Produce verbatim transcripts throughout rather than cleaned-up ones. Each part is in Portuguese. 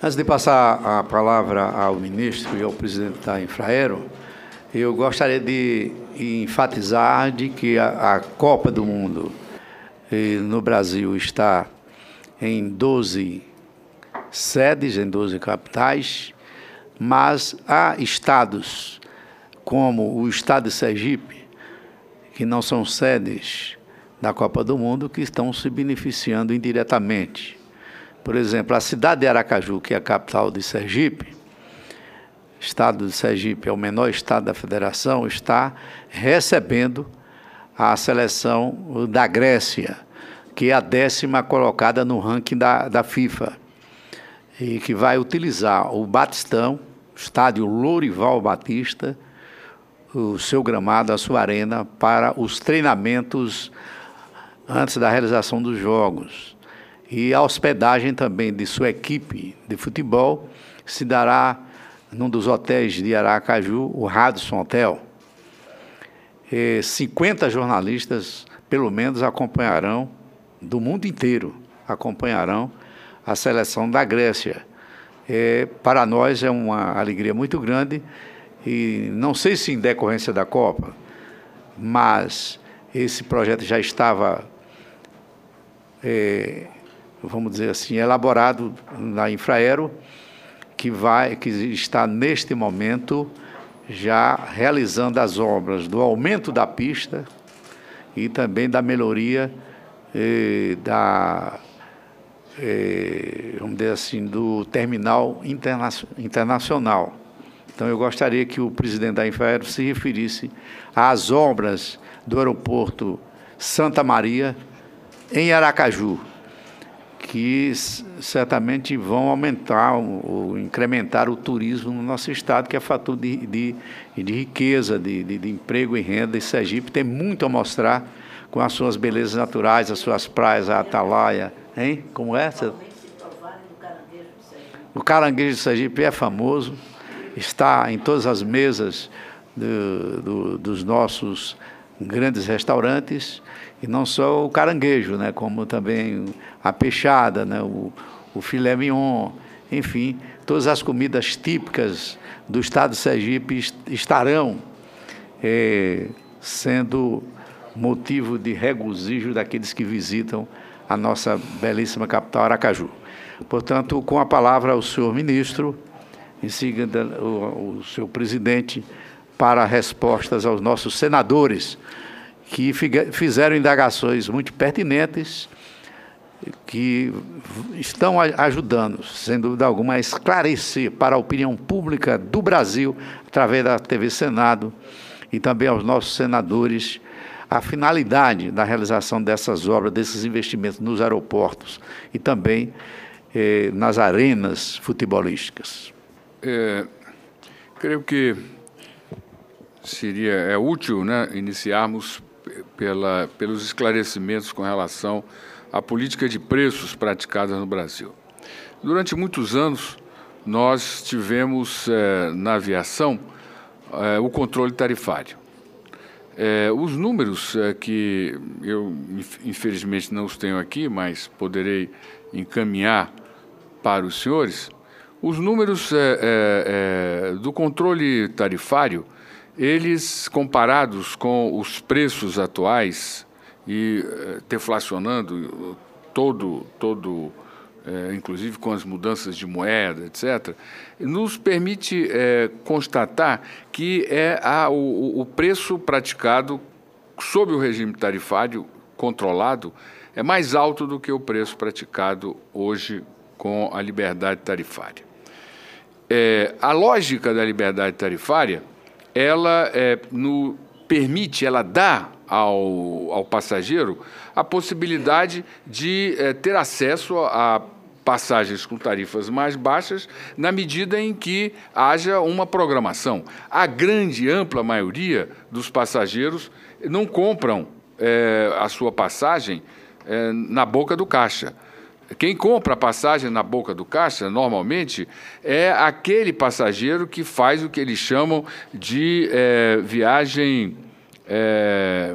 Antes de passar a palavra ao ministro e ao presidente da Infraero, eu gostaria de enfatizar de que a, a Copa do Mundo eh, no Brasil está em doze sedes, em doze capitais, mas há estados como o estado de Sergipe, que não são sedes da Copa do Mundo, que estão se beneficiando indiretamente. Por exemplo, a cidade de Aracaju, que é a capital de Sergipe, o estado de Sergipe é o menor estado da federação, está recebendo a seleção da Grécia, que é a décima colocada no ranking da, da FIFA, e que vai utilizar o Batistão, o estádio Lourival Batista, o seu gramado, a sua arena, para os treinamentos antes da realização dos jogos. E a hospedagem também de sua equipe de futebol se dará num dos hotéis de Aracaju, o Radisson Hotel. E cinquenta jornalistas, pelo menos, acompanharão, do mundo inteiro, acompanharão a seleção da Grécia. É, para nós é uma alegria muito grande, e não sei se em decorrência da Copa, mas esse projeto já estava, é, vamos dizer assim, elaborado na Infraero, que, vai, que está neste momento já realizando as obras do aumento da pista e também da melhoria eh, da, eh, vamos dizer assim, do terminal interna internacional. Então, eu gostaria que o presidente da Infraero se referisse às obras do aeroporto Santa Maria, em Aracaju, que certamente vão aumentar ou incrementar o turismo no nosso estado, que é fator de, de, de riqueza, de, de, de emprego e renda. E Sergipe tem muito a mostrar com as suas belezas naturais, as suas praias, a Atalaia, hein? Como é? O caranguejo de Sergipe é famoso, está em todas as mesas do, do, dos nossos grandes restaurantes, e não só o caranguejo, né, como também a peixada, né, o, o filé mignon, enfim, todas as comidas típicas do estado de Sergipe estarão é, sendo motivo de regozijo daqueles que visitam a nossa belíssima capital, Aracaju. Portanto, com a palavra ao senhor ministro, em seguida o, o seu presidente, para respostas aos nossos senadores, que fizeram indagações muito pertinentes, que estão ajudando, sem dúvida alguma, a esclarecer para a opinião pública do Brasil, através da T V Senado, e também aos nossos senadores, a finalidade da realização dessas obras, desses investimentos nos aeroportos e também eh, nas arenas futebolísticas. É, creio que seria é útil, né, iniciarmos pela, pelos esclarecimentos com relação à política de preços praticada no Brasil. Durante muitos anos, nós tivemos é, na aviação é, o controle tarifário. É, os números é, que eu, infelizmente, não os tenho aqui, mas poderei encaminhar para os senhores, os números é, é, é, do controle tarifário, eles, comparados com os preços atuais e é, deflacionando todo, todo é, inclusive com as mudanças de moeda, etcétera, nos permite é, constatar que é a, o, o preço praticado sob o regime tarifário controlado é mais alto do que o preço praticado hoje com a liberdade tarifária. É, a lógica da liberdade tarifária, ela é, no, permite, ela dá ao, ao passageiro a possibilidade de é, ter acesso a passagens com tarifas mais baixas na medida em que haja uma programação. A grande, ampla maioria dos passageiros não compram é, a sua passagem é, na boca do caixa. Quem compra a passagem na boca do caixa, normalmente, é aquele passageiro que faz o que eles chamam de é, viagem, é,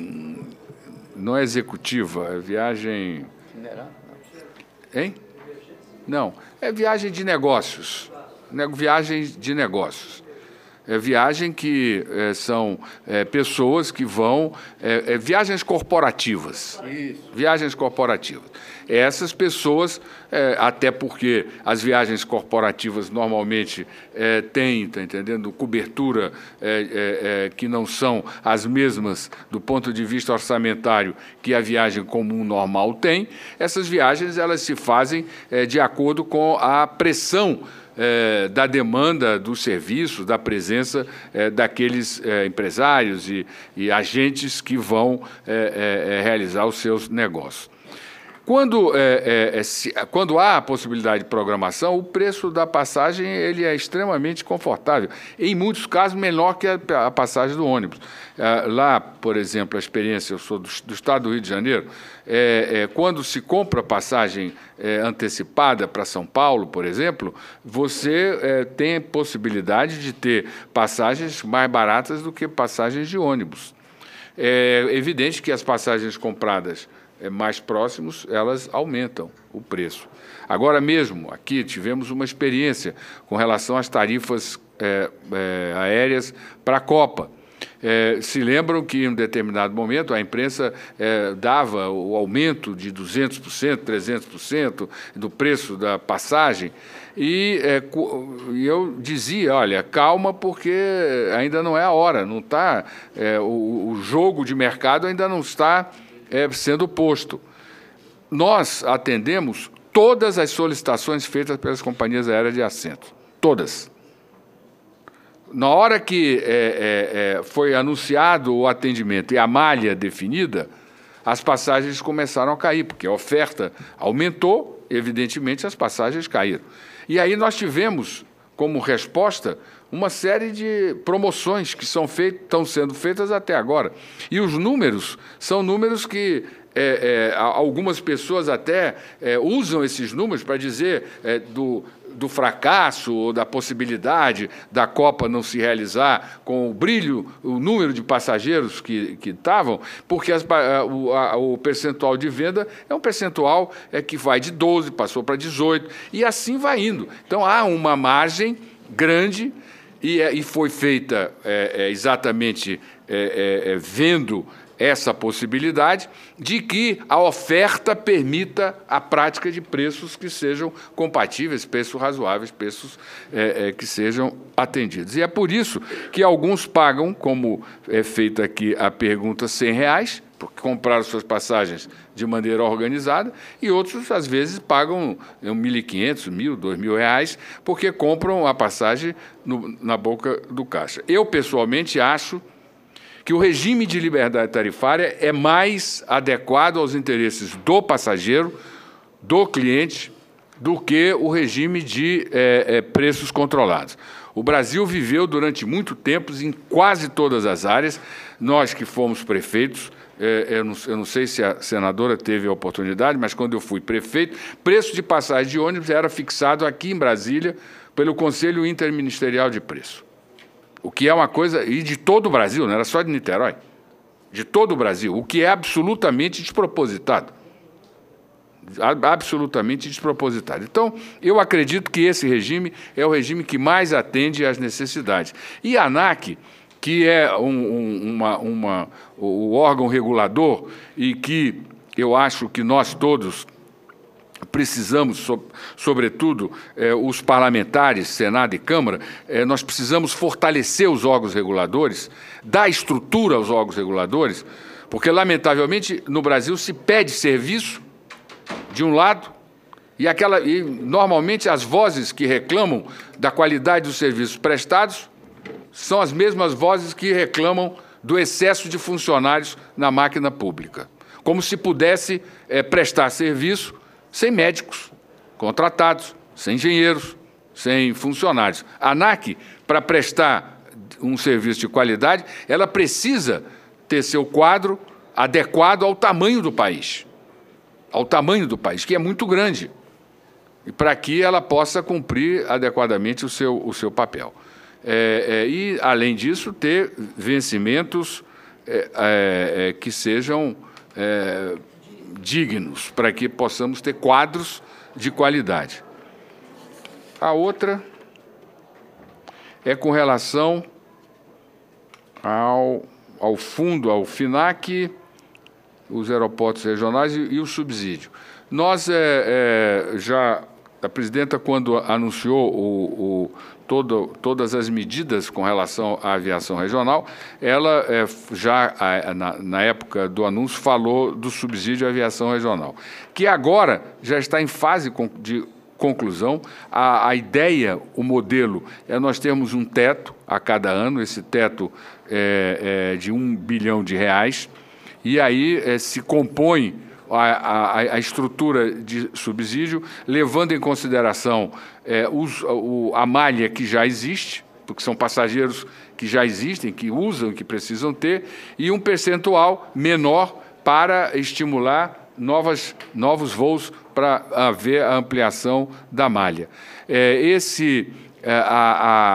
não é executiva, é viagem... Hein? Não, É viagem de negócios, né? Viagem de negócios. É viagem que é, são é, pessoas que vão... É, é, viagens corporativas. Isso. Viagens corporativas. Essas pessoas, é, até porque as viagens corporativas normalmente é, têm, tá entendendo, cobertura é, é, é, que não são as mesmas do ponto de vista orçamentário que a viagem comum normal tem, essas viagens elas se fazem é, de acordo com a pressão É, da demanda dos serviços, da presença é, daqueles é, empresários e, e agentes que vão é, é, realizar os seus negócios. Quando, é, é, se, quando há a possibilidade de programação, o preço da passagem ele é extremamente confortável, em muitos casos menor que a, a passagem do ônibus. É, lá, por exemplo, a experiência, eu sou do, do estado do Rio de Janeiro, é, é, quando se compra passagem é, antecipada para São Paulo, por exemplo, você é, tem possibilidade de ter passagens mais baratas do que passagens de ônibus. É evidente que as passagens compradas mais próximos, elas aumentam o preço. Agora mesmo, aqui tivemos uma experiência com relação às tarifas é, é, aéreas para a Copa. É, se lembram que, em um determinado momento, a imprensa é, dava o aumento de duzentos por cento, trezentos por cento do preço da passagem, e é, eu dizia, olha, calma, porque ainda não é a hora, não tá, é, o, o jogo de mercado ainda não está É, sendo posto. Nós atendemos todas as solicitações feitas pelas companhias aéreas de assento. Todas. Na hora que é, é, é, foi anunciado o atendimento e a malha definida, as passagens começaram a cair, porque a oferta aumentou, evidentemente as passagens caíram. E aí nós tivemos, como resposta, uma série de promoções que são feitas, estão sendo feitas até agora. E os números são números que é, é, algumas pessoas até é, usam esses números para dizer é, do, do fracasso ou da possibilidade da Copa não se realizar com o brilho, o número de passageiros que, que estavam, porque as, a, o, a, o percentual de venda é um percentual é, que vai de doze, passou para dezoito, e assim vai indo. Então, há uma margem grande. E, e foi feita é, é, exatamente é, é, vendo essa possibilidade de que a oferta permita a prática de preços que sejam compatíveis, preços razoáveis, preços é, é, que sejam atendidos. E é por isso que alguns pagam, como é feita aqui a pergunta, cem reais, porque compraram suas passagens de maneira organizada, e outros, às vezes, pagam mil e quinhentos, mil, dois mil reais, porque compram a passagem no, na boca do caixa. Eu, pessoalmente, acho que o regime de liberdade tarifária é mais adequado aos interesses do passageiro, do cliente, do que o regime de é, é, preços controlados. O Brasil viveu durante muito tempo em quase todas as áreas. Nós que fomos prefeitos, é, eu, não, eu não sei se a senadora teve a oportunidade, mas quando eu fui prefeito, preço de passagem de ônibus era fixado aqui em Brasília pelo Conselho Interministerial de Preço. O que é uma coisa, e de todo o Brasil, não era só de Niterói, de todo o Brasil, o que é absolutamente despropositado. Absolutamente despropositado. Então, eu acredito que esse regime é o regime que mais atende às necessidades. E a ANAC, que é um, um, uma, uma, o órgão regulador e que eu acho que nós todos precisamos, so, sobretudo eh, os parlamentares, Senado e Câmara, eh, nós precisamos fortalecer os órgãos reguladores, dar estrutura aos órgãos reguladores, porque, lamentavelmente, no Brasil se pede serviço de um lado, e, aquela, e normalmente as vozes que reclamam da qualidade dos serviços prestados são as mesmas vozes que reclamam do excesso de funcionários na máquina pública. Como se pudesse é, prestar serviço sem médicos contratados, sem engenheiros, sem funcionários. A ANAC, para prestar um serviço de qualidade, ela precisa ter seu quadro adequado ao tamanho do país. ao tamanho do país, que é muito grande, e para que ela possa cumprir adequadamente o seu, o seu papel. É, é, e, além disso, ter vencimentos é, é, que sejam é, dignos, para que possamos ter quadros de qualidade. A outra é com relação ao, ao fundo, ao FINAC, os aeroportos regionais e, e o subsídio. Nós é, é, já, a presidenta, quando anunciou o, o, todo, todas as medidas com relação à aviação regional, ela é, já, na, na época do anúncio, falou do subsídio à aviação regional, que agora já está em fase de conclusão. A, a ideia, o modelo, é nós termos um teto a cada ano, esse teto é, é de um bilhão de reais, e aí é, se compõe a, a, a estrutura de subsídio, levando em consideração é, os, o, a malha que já existe, porque são passageiros que já existem, que usam, que precisam ter, e um percentual menor para estimular novas, novos voos para haver a ampliação da malha. É, esse, é, a,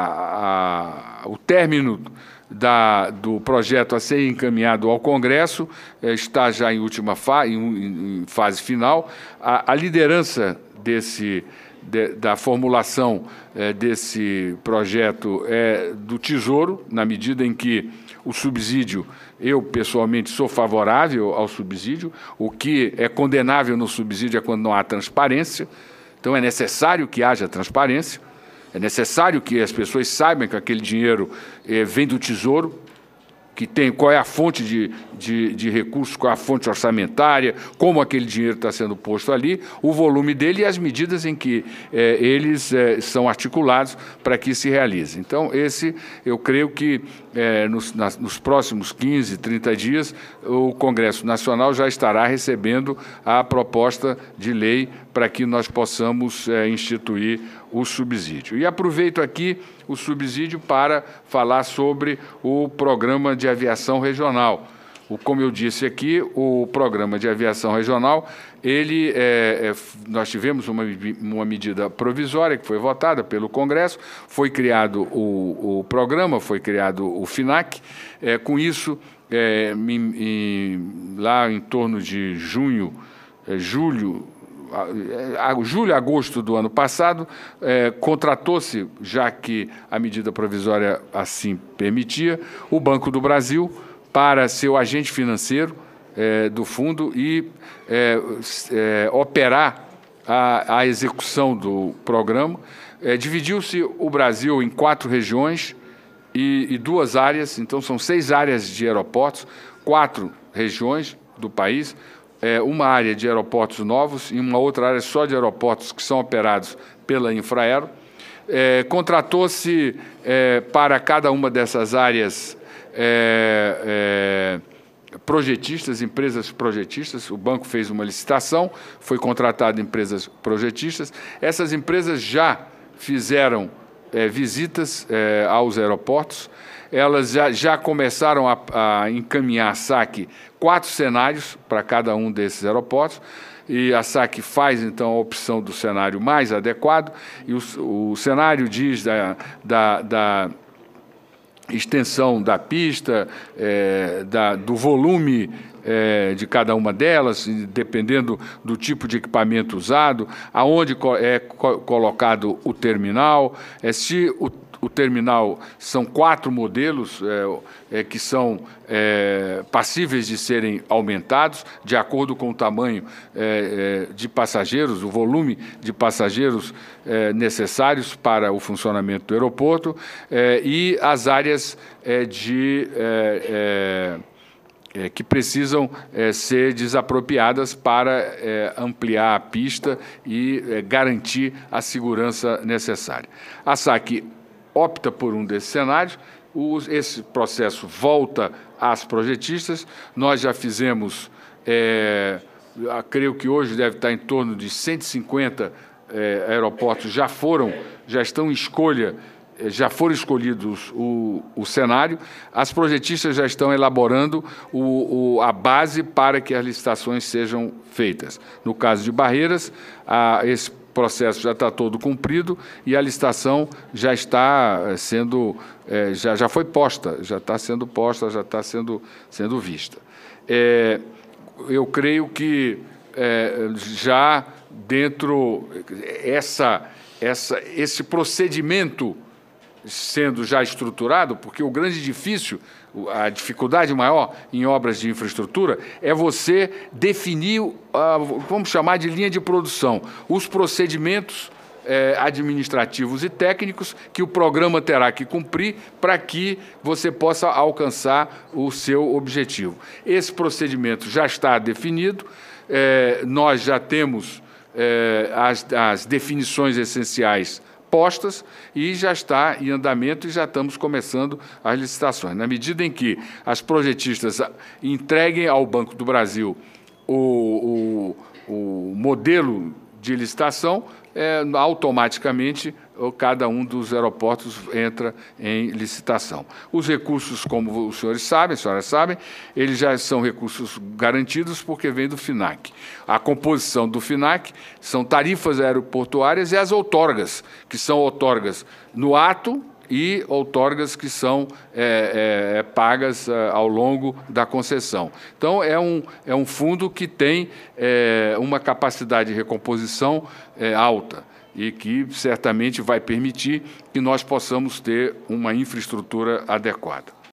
a, a, o término Da, do projeto a ser encaminhado ao Congresso, eh, está já em última fa em, em fase final. A, a liderança desse, de, da formulação eh, desse projeto é do Tesouro, na medida em que o subsídio, eu pessoalmente sou favorável ao subsídio. O que é condenável no subsídio é quando não há transparência, então é necessário que haja transparência. É necessário que as pessoas saibam que aquele dinheiro eh, vem do Tesouro, que tem qual é a fonte de, de, de recursos, qual é a fonte orçamentária, como aquele dinheiro está sendo posto ali, o volume dele e as medidas em que eh, eles eh, são articulados para que se realize. Então, esse, eu creio que eh, nos, nas, nos próximos quinze, trinta dias, o Congresso Nacional já estará recebendo a proposta de lei para que nós possamos eh, instituir o subsídio. E aproveito aqui o subsídio para falar sobre o Programa de Aviação Regional. O, como eu disse aqui, o Programa de Aviação Regional, ele, é, é, nós tivemos uma, uma medida provisória que foi votada pelo Congresso, foi criado o, o programa, foi criado o FINAC. É, com isso, é, em, em, lá em torno de junho, é, julho, julho, agosto do ano passado, eh, contratou-se, já que a medida provisória assim permitia, o Banco do Brasil para ser o agente financeiro eh, do fundo e eh, eh, operar a, a execução do programa. Eh, dividiu-se o Brasil em quatro regiões e, e duas áreas, então são seis áreas de aeroportos, quatro regiões do país, É, uma área de aeroportos novos e uma outra área só de aeroportos que são operados pela Infraero. É, contratou-se é, para cada uma dessas áreas é, é, projetistas, empresas projetistas. O banco fez uma licitação, foi contratado empresas projetistas. Essas empresas já fizeram é, visitas é, aos aeroportos. Elas já, já começaram a, a encaminhar a SAC quatro cenários para cada um desses aeroportos, e a SAC faz, então, a opção do cenário mais adequado, e o, o cenário diz da, da, da extensão da pista, é, da, do volume é, de cada uma delas, dependendo do tipo de equipamento usado, aonde é colocado o terminal, é, se o O terminal, são quatro modelos é, é, que são é, passíveis de serem aumentados de acordo com o tamanho é, é, de passageiros, o volume de passageiros é, necessários para o funcionamento do aeroporto, é, e as áreas é, de, é, é, é, que precisam é, ser desapropriadas para é, ampliar a pista e é, garantir a segurança necessária. A SAC opta por um desses cenários, os, esse processo volta às projetistas. Nós já fizemos, é, creio que hoje deve estar em torno de cento e cinquenta é, aeroportos, já foram, já estão em escolha, já foram escolhidos o, o cenário. As projetistas já estão elaborando o, o, a base para que as licitações sejam feitas. No caso de Barreiras, a, esse O processo já está todo cumprido e a licitação já está sendo, é, já, já foi posta, já está sendo posta, já está sendo, sendo vista. É, eu creio que é, já dentro essa, essa, esse procedimento sendo já estruturado, porque o grande difícil, a dificuldade maior em obras de infraestrutura é você definir, vamos chamar de linha de produção, os procedimentos eh, administrativos e técnicos que o programa terá que cumprir para que você possa alcançar o seu objetivo. Esse procedimento já está definido, eh, nós já temos eh, as, as definições essenciais postas e já está em andamento e já estamos começando as licitações. Na medida em que as projetistas entreguem ao Banco do Brasil o, o, o modelo de licitação, é, automaticamente cada um dos aeroportos entra em licitação. Os recursos, como os senhores sabem, as senhoras sabem, eles já são recursos garantidos porque vem do FINAC. A composição do FINAC são tarifas aeroportuárias e as outorgas, que são outorgas no ato e outorgas que são é, é, pagas é, ao longo da concessão. Então, é um, é um fundo que tem é, uma capacidade de recomposição é, alta e que certamente vai permitir que nós possamos ter uma infraestrutura adequada.